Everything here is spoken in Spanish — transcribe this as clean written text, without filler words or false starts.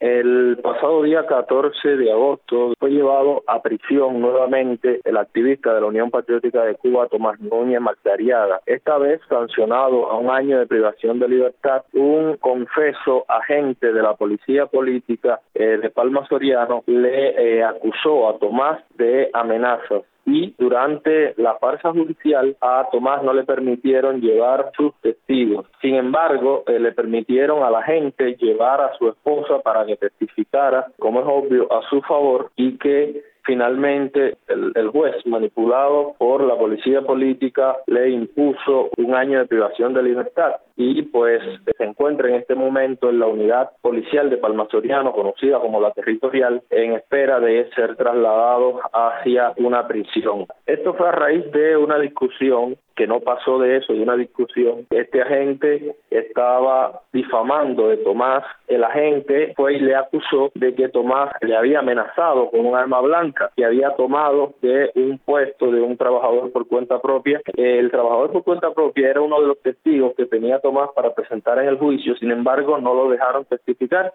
El pasado día 14 de agosto fue llevado a prisión nuevamente el activista de la Unión Patriótica de Cuba, Tomás Núñez Magdariaga, esta vez sancionado a 1 año de privación de libertad. Un confeso agente de la policía política de Palma Soriano le acusó a Tomás de amenazas. Y durante la farsa judicial a Tomás no le permitieron llevar sus testigos. Sin embargo, le permitieron a la gente llevar a su esposa para que testificara, como es obvio, a su favor, y que finalmente el juez, manipulado por la policía política, le impuso 1 año de privación de libertad. Y pues se encuentra en este momento en la unidad policial de Palma Soriano, conocida como la Territorial, en espera de ser trasladado hacia una prisión. Esto fue a raíz de una discusión que no pasó de eso, de una discusión. Este agente estaba difamando de Tomás. El agente fue y le acusó de que Tomás le había amenazado con un arma blanca que había tomado de un puesto de un trabajador por cuenta propia. El trabajador por cuenta propia era uno de los testigos que tenía Tomás para presentar en el juicio. Sin embargo, no lo dejaron testificar